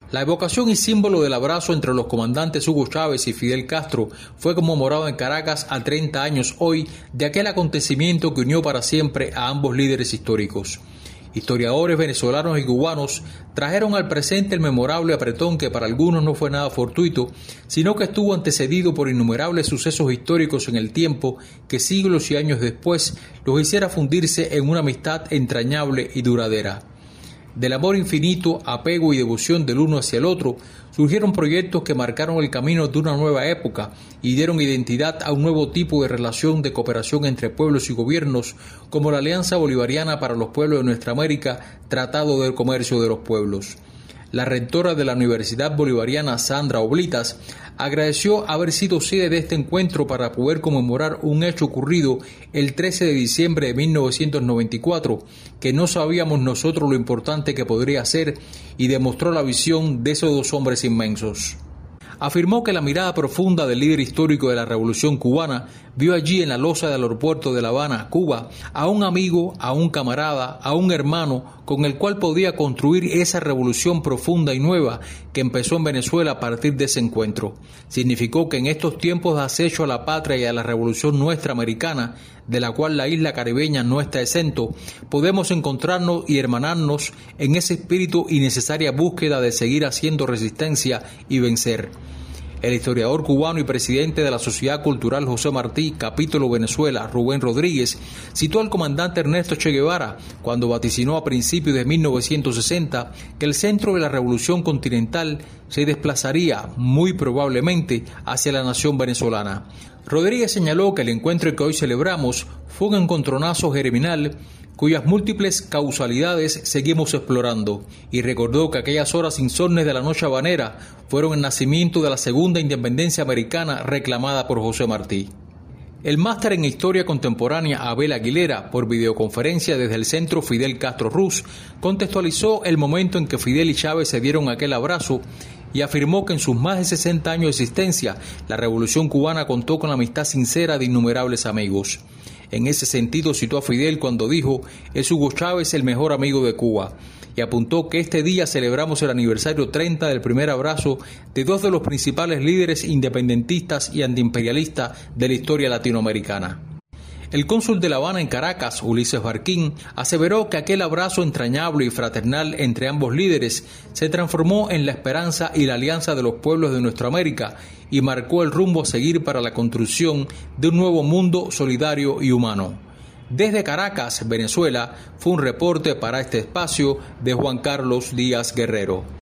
La evocación y símbolo del abrazo entre los comandantes Hugo Chávez y Fidel Castro fue conmemorado en Caracas a 30 años hoy de aquel acontecimiento que unió para siempre a ambos líderes históricos. Historiadores venezolanos y cubanos trajeron al presente el memorable apretón que para algunos no fue nada fortuito, sino que estuvo antecedido por innumerables sucesos históricos en el tiempo que siglos y años después los hiciera fundirse en una amistad entrañable y duradera. Del amor infinito, apego y devoción del uno hacia el otro, surgieron proyectos que marcaron el camino de una nueva época y dieron identidad a un nuevo tipo de relación de cooperación entre pueblos y gobiernos, como la Alianza Bolivariana para los Pueblos de Nuestra América, Tratado del Comercio de los Pueblos. La rectora de la Universidad Bolivariana, Sandra Oblitas, agradeció haber sido sede de este encuentro para poder conmemorar un hecho ocurrido el 13 de diciembre de 1994, que no sabíamos nosotros lo importante que podría ser, y demostró la visión de esos dos hombres inmensos. Afirmó que la mirada profunda del líder histórico de la Revolución cubana vio allí en la losa del aeropuerto de La Habana, Cuba, a un amigo, a un camarada, a un hermano con el cual podía construir esa revolución profunda y nueva que empezó en Venezuela a partir de ese encuentro. Significó que en estos tiempos de acecho a la patria y a la revolución nuestra americana, de la cual la isla caribeña no está exento, podemos encontrarnos y hermanarnos en ese espíritu y necesaria búsqueda de seguir haciendo resistencia y vencer. El historiador cubano y presidente de la Sociedad Cultural José Martí, capítulo Venezuela, Rubén Rodríguez, citó al comandante Ernesto Che Guevara cuando vaticinó a principios de 1960 que el centro de la revolución continental se desplazaría muy probablemente hacia la nación venezolana. Rodríguez señaló que el encuentro que hoy celebramos fue un encontronazo germinal cuyas múltiples causalidades seguimos explorando, y recordó que aquellas horas insomnes de la noche habanera fueron el nacimiento de la segunda independencia americana reclamada por José Martí. El máster en Historia Contemporánea Abel Aguilera, por videoconferencia desde el Centro Fidel Castro Ruz, contextualizó el momento en que Fidel y Chávez se dieron aquel abrazo y afirmó que en sus más de 60 años de existencia, la Revolución cubana contó con la amistad sincera de innumerables amigos. En ese sentido citó a Fidel cuando dijo: «Es Hugo Chávez el mejor amigo de Cuba», y apuntó que este día celebramos el aniversario 30 del primer abrazo de dos de los principales líderes independentistas y antiimperialistas de la historia latinoamericana. El cónsul de La Habana en Caracas, Ulises Barquín, aseveró que aquel abrazo entrañable y fraternal entre ambos líderes se transformó en la esperanza y la alianza de los pueblos de nuestra América y marcó el rumbo a seguir para la construcción de un nuevo mundo solidario y humano. Desde Caracas, Venezuela, fue un reporte para este espacio de Juan Carlos Díaz Guerrero.